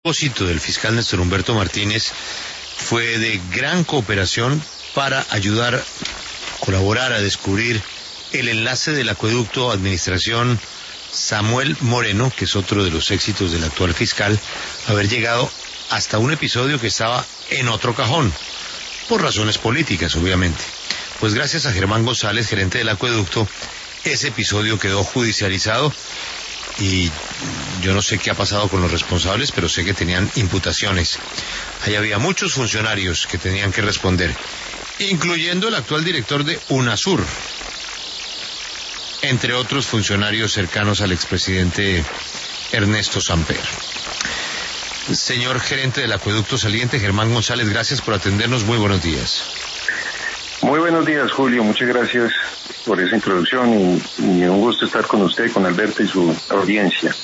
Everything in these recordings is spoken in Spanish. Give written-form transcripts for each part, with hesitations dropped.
propósito del fiscal Néstor Humberto Martínez fue de gran cooperación para ayudar, colaborar a descubrir el enlace del acueducto Administración Samuel Moreno, que es otro de los éxitos del actual fiscal, haber llegado hasta un episodio que estaba en otro cajón, por razones políticas, obviamente. Pues gracias a Germán González, gerente del acueducto, ese episodio quedó judicializado y yo no sé qué ha pasado con los responsables, pero sé que tenían imputaciones. Ahí había muchos funcionarios que tenían que responder, incluyendo el actual director de UNASUR, entre otros funcionarios cercanos al expresidente Ernesto Samper. Señor gerente del acueducto saliente, Germán González, gracias por atendernos. Muy buenos días. Muy buenos días, Julio. Muchas gracias por esa introducción y un gusto estar con usted, con Alberto y su audiencia.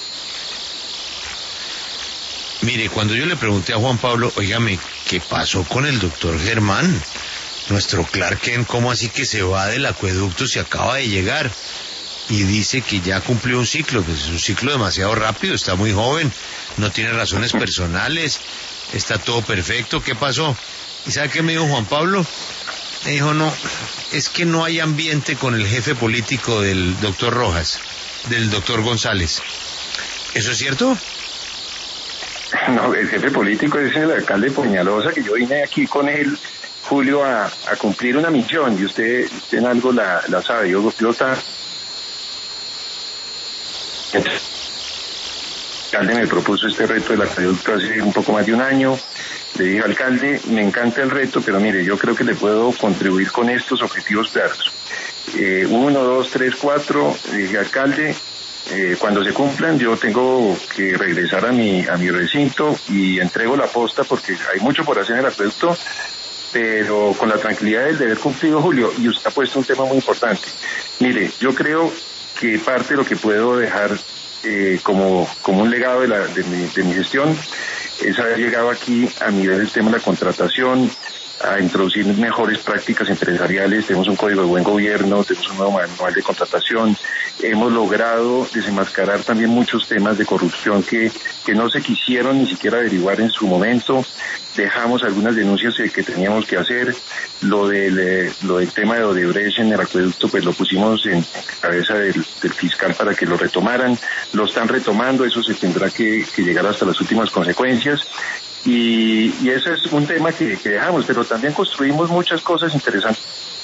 Mire, cuando yo le pregunté a Juan Pablo, oígame, ¿qué pasó con el doctor Germán? Nuestro Clark Kent, ¿cómo así que se va del acueducto si acaba de llegar? Y dice que ya cumplió un ciclo, pues es un ciclo demasiado rápido, está muy joven, no tiene razones personales, está todo perfecto, ¿qué pasó? ¿Y sabe qué me dijo Juan Pablo? Me dijo, no, es que no hay ambiente con el jefe político del doctor Rojas, del doctor González. ¿Eso es cierto? No, el jefe político es el alcalde de Peñalosa, que yo vine aquí con él, Julio, a cumplir una misión, y usted en algo la sabe. Yo está... El alcalde me propuso este reto del acueducto hace un poco más de un año. Le dije, alcalde, me encanta el reto, pero mire, yo creo que le puedo contribuir con estos objetivos claros. 1, 2, 3, 4, dije, alcalde, cuando se cumplan yo tengo que regresar a mi recinto y entrego la posta porque hay mucho por hacer en el acueducto, pero con la tranquilidad del deber cumplido, Julio, y usted ha puesto un tema muy importante. Mire, yo creo que parte de lo que puedo dejar como un legado de mi gestión es haber llegado aquí a nivel del tema de la contratación, a introducir mejores prácticas empresariales. Tenemos un código de buen gobierno, tenemos un nuevo manual de contratación, hemos logrado desenmascarar también muchos temas de corrupción que no se quisieron ni siquiera averiguar en su momento. Dejamos algunas denuncias que teníamos que hacer. Lo del tema de Odebrecht en el acueducto, pues lo pusimos en cabeza del fiscal para que lo retomaran. Lo están retomando, eso se tendrá que llegar hasta las últimas consecuencias. Y ese es un tema que dejamos, pero también construimos muchas cosas interesantes.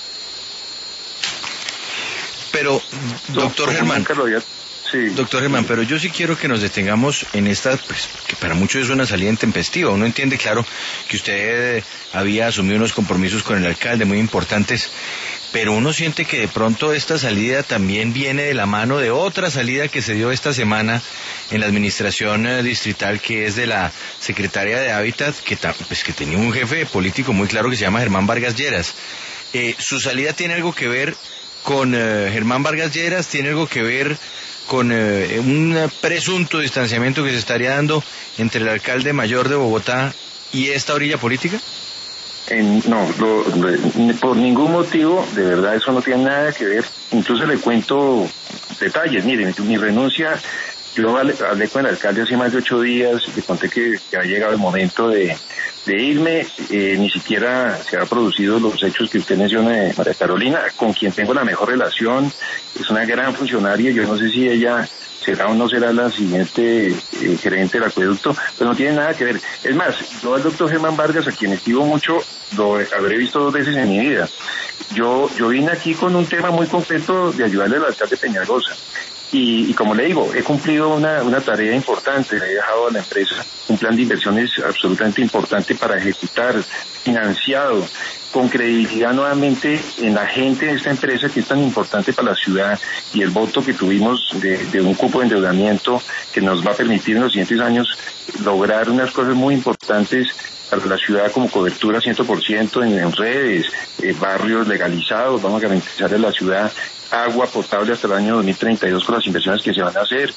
Pero, doctor Germán, sí. Doctor Germán, pero yo sí quiero que nos detengamos en esta, pues, que para muchos es una salida intempestiva. Uno entiende, claro, que usted había asumido unos compromisos con el alcalde muy importantes, pero uno siente que de pronto esta salida también viene de la mano de otra salida que se dio esta semana en la administración distrital, que es de la secretaria de Hábitat, que tenía un jefe político muy claro que se llama Germán Vargas Lleras. ¿Su salida tiene algo que ver con Germán Vargas Lleras? ¿Tiene algo que ver con un presunto distanciamiento que se estaría dando entre el alcalde mayor de Bogotá y esta orilla política? No, por ningún motivo, de verdad eso no tiene nada que ver. Incluso le cuento detalles. Mire, mi renuncia, yo hablé con el alcalde hace más de 8 días, le conté que ha llegado el momento de irme. Ni siquiera se han producido los hechos que usted menciona de María Carolina, con quien tengo la mejor relación. Es una gran funcionaria, yo no sé si ella será o no será la siguiente gerente del acueducto, pero no tiene nada que ver. Es más, yo al doctor Germán Vargas, a quien estimo mucho, lo habré visto 2 veces en mi vida. Yo vine aquí con un tema muy concreto de ayudarle al alcalde Peñalosa. Y como le digo, he cumplido una tarea importante, le he dejado a la empresa un plan de inversiones absolutamente importante para ejecutar, financiado, con credibilidad nuevamente en la gente de esta empresa que es tan importante para la ciudad, y el voto que tuvimos de un cupo de endeudamiento que nos va a permitir en los siguientes años lograr unas cosas muy importantes para la ciudad, como cobertura 100% en redes, barrios legalizados. Vamos a garantizar a la ciudad agua potable hasta el año 2032 con las inversiones que se van a hacer.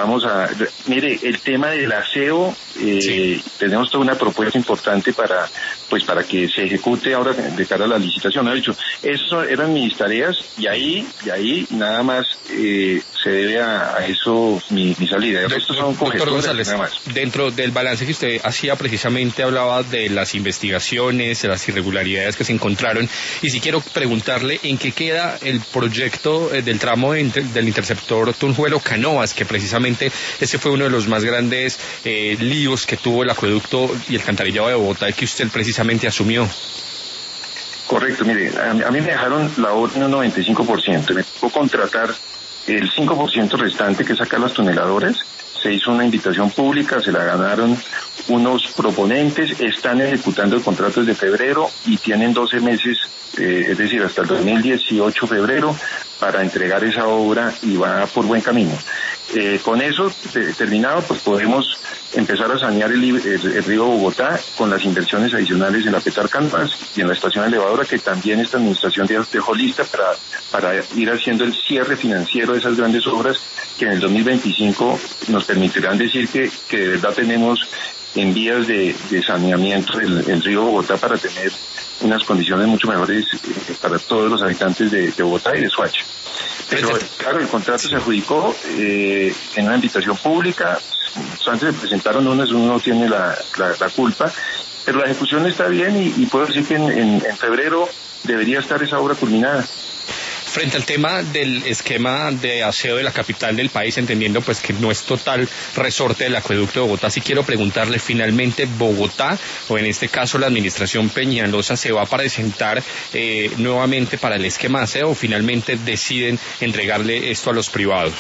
Mire, el tema del aseo, tenemos toda una propuesta importante para que se ejecute ahora de cara a la licitación. ¿No? De hecho, esas eran mis tareas y ahí nada más se debe a eso mi salida. Estos son doctor González, dentro del balance que usted hacía precisamente hablaba de las investigaciones, de las irregularidades que se encontraron, y si quiero preguntarle en qué queda el proyecto del tramo del interceptor Tunjuelo-Canoas, que precisamente ese fue uno de los más grandes líos que tuvo el acueducto y el alcantarillado de Bogotá, y que usted precisamente asumió. Correcto, mire, a mí me dejaron la obra en un 95%, me tocó contratar el 5% restante, que saca las tuneladoras. Se hizo una invitación pública, se la ganaron unos proponentes, están ejecutando el contrato desde febrero y tienen 12 meses, es decir, hasta el 2018 febrero, para entregar esa obra y va por buen camino. Con eso terminado, pues podemos empezar a sanear el río Bogotá con las inversiones adicionales en la Petar-Canoas y en la estación elevadora, que también esta administración dejó lista para ir haciendo el cierre financiero de esas grandes obras que en el 2025 nos permitirán decir que de verdad tenemos en vías de saneamiento el río Bogotá para tener unas condiciones mucho mejores para todos los habitantes de Bogotá y de Soacha. Pero claro, el contrato se adjudicó en una invitación pública. Antes se presentaron uno tiene la culpa, pero la ejecución está bien y puedo decir que en febrero debería estar esa obra culminada. Frente al tema del esquema de aseo de la capital del país, entendiendo pues que no es total resorte del acueducto de Bogotá, sí quiero preguntarle, finalmente Bogotá, o en este caso la administración Peñalosa, ¿se va a presentar nuevamente para el esquema de aseo o finalmente deciden entregarle esto a los privados?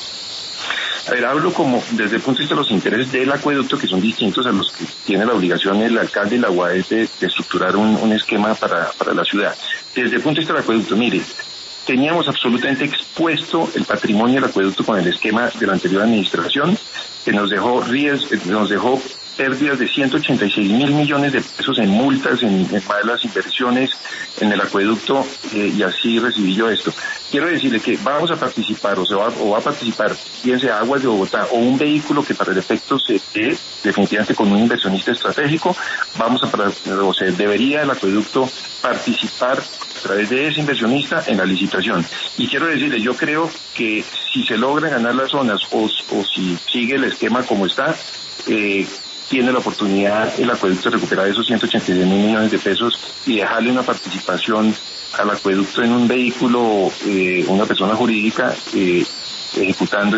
A ver, hablo como desde el punto de vista de los intereses del acueducto, que son distintos a los que tiene la obligación el alcalde y la UAE de estructurar un esquema para la ciudad. Desde el punto de vista del acueducto, mire, teníamos absolutamente expuesto el patrimonio del acueducto con el esquema de la anterior administración, que nos dejó pérdidas de 186 mil millones de pesos en multas, en malas inversiones en el acueducto, y así recibí yo esto. Quiero decirle que vamos a participar, o va a participar, bien sea Aguas de Bogotá o un vehículo que para el efecto se dé definitivamente con un inversionista estratégico, debería el acueducto participar a través de ese inversionista en la licitación. Y quiero decirle, yo creo que si se logran ganar las zonas o si sigue el esquema como está, tiene la oportunidad el acueducto de recuperar esos 186 mil millones de pesos y dejarle una participación al acueducto en un vehículo, una persona jurídica, ejecutando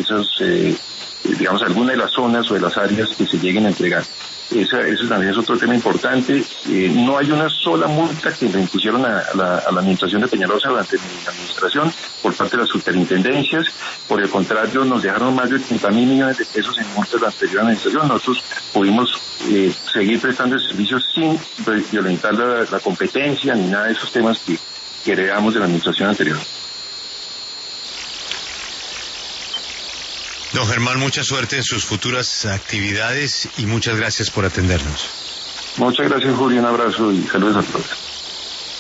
digamos, alguna de las zonas o de las áreas que se lleguen a entregar. Eso también es otro tema importante. No hay una sola multa que le impusieron a la administración de Peñalosa durante mi administración por parte de las superintendencias. Por el contrario, nos dejaron más de 80 mil millones de pesos en multas de la anterior administración. Nosotros pudimos seguir prestando servicios sin violentar la competencia ni nada de esos temas que heredamos de la administración anterior. Don Germán, mucha suerte en sus futuras actividades y muchas gracias por atendernos. Muchas gracias, Julio. Un abrazo y saludos a todos.